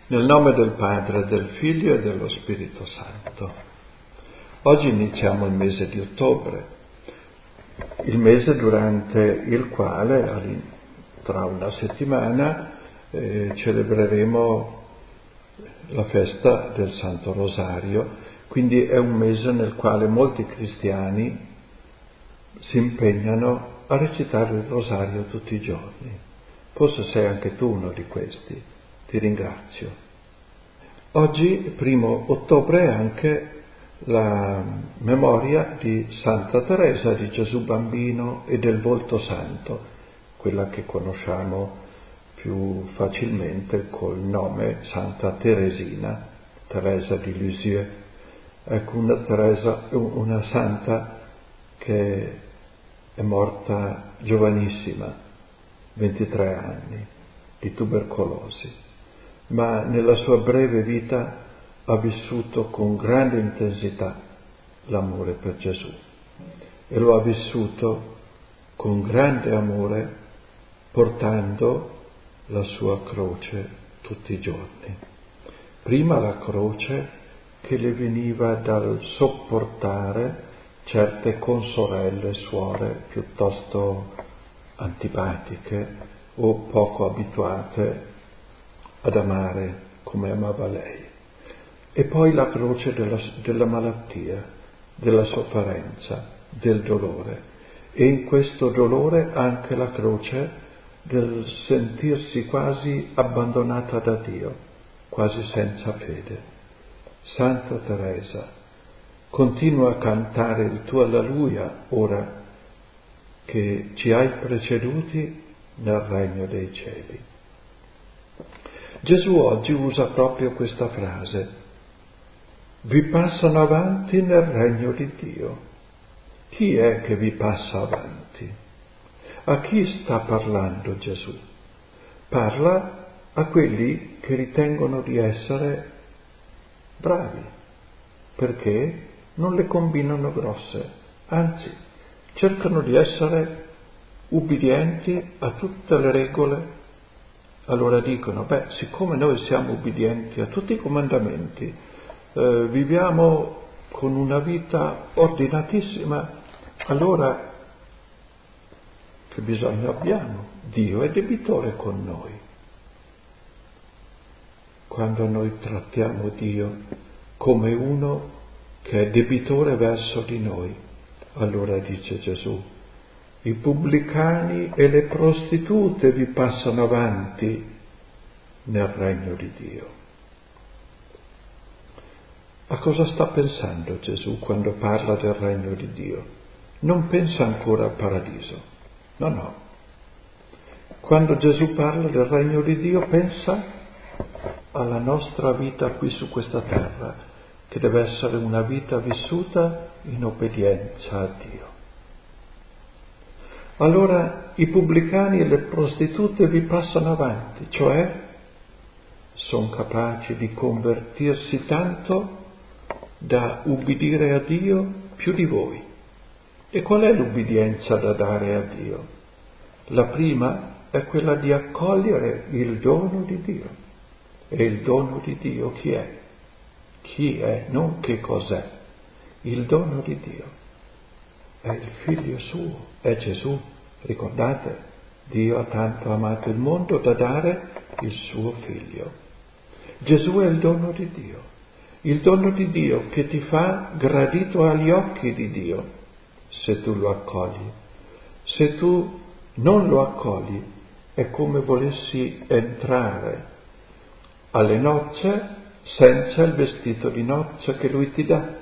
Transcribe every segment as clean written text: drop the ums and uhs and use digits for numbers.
Nel nome del Padre, del Figlio e dello Spirito Santo. Oggi iniziamo il mese di ottobre, il mese durante il quale tra una settimana celebreremo la festa del Santo Rosario, quindi è un mese nel quale molti cristiani si impegnano a recitare il Rosario tutti i giorni. Forse sei anche tu uno di questi. Ti ringrazio. Oggi, 1° ottobre, è anche la memoria di Santa Teresa di Gesù Bambino e del Volto Santo, quella che conosciamo più facilmente col nome Santa Teresina, Teresa di Lisieux. Ecco, una santa che è morta giovanissima, 23 anni, di tubercolosi. Ma nella sua breve vita ha vissuto con grande intensità l'amore per Gesù e lo ha vissuto con grande amore portando la sua croce tutti i giorni. Prima la croce che le veniva dal sopportare certe consorelle, suore piuttosto antipatiche o poco abituate ad amare come amava lei. E poi la croce della malattia, della sofferenza, del dolore. E in questo dolore anche la croce del sentirsi quasi abbandonata da Dio, quasi senza fede. Santa Teresa, continua a cantare il tuo Alleluia ora che ci hai preceduti nel regno dei cieli. Gesù oggi usa proprio questa frase: vi passano avanti nel regno di Dio. Chi è che vi passa avanti? A chi sta parlando Gesù? Parla a quelli che ritengono di essere bravi, perché non le combinano grosse, anzi cercano di essere ubbidienti a tutte le regole. Allora dicono, siccome noi siamo ubbidienti a tutti i comandamenti, viviamo con una vita ordinatissima, allora che bisogno abbiamo? Dio è debitore con noi. Quando noi trattiamo Dio come uno che è debitore verso di noi, allora dice Gesù, i pubblicani e le prostitute vi passano avanti nel regno di Dio. A cosa sta pensando Gesù quando parla del regno di Dio? Non pensa ancora al paradiso. No. Quando Gesù parla del regno di Dio pensa alla nostra vita qui su questa terra, che deve essere una vita vissuta in obbedienza a Dio. Allora i pubblicani e le prostitute vi passano avanti, cioè sono capaci di convertirsi tanto da ubbidire a Dio più di voi. E qual è l'ubbidienza da dare a Dio? La prima è quella di accogliere il dono di Dio. E il dono di Dio chi è? Chi è? Non che cos'è. Il dono di Dio è il Figlio suo, è Gesù. Ricordate, Dio ha tanto amato il mondo da dare il suo Figlio. Gesù è il dono di Dio che ti fa gradito agli occhi di Dio, se tu lo accogli. Se tu non lo accogli, è come volessi entrare alle nozze senza il vestito di nozze che Lui ti dà.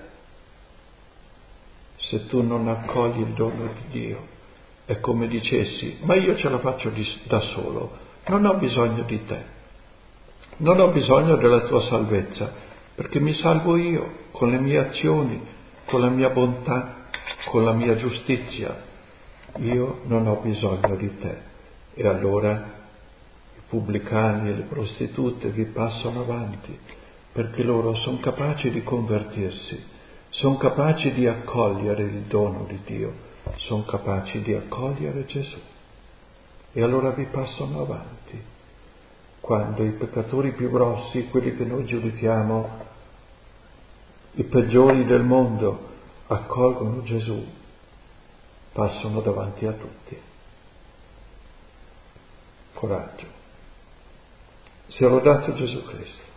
Se tu non accogli il dono di Dio, è come dicessi, ma io ce la faccio da solo, non ho bisogno di te, non ho bisogno della tua salvezza, perché mi salvo io con le mie azioni, con la mia bontà, con la mia giustizia. Io non ho bisogno di te. E allora i pubblicani e le prostitute vi passano avanti, perché loro sono capaci di convertirsi, sono capaci di accogliere il dono di Dio, sono capaci di accogliere Gesù. E allora vi passano avanti. quando i peccatori più grossi, quelli che noi giudichiamo i peggiori del mondo, accolgono Gesù, passano davanti a tutti. Coraggio. Sia lodato Gesù Cristo.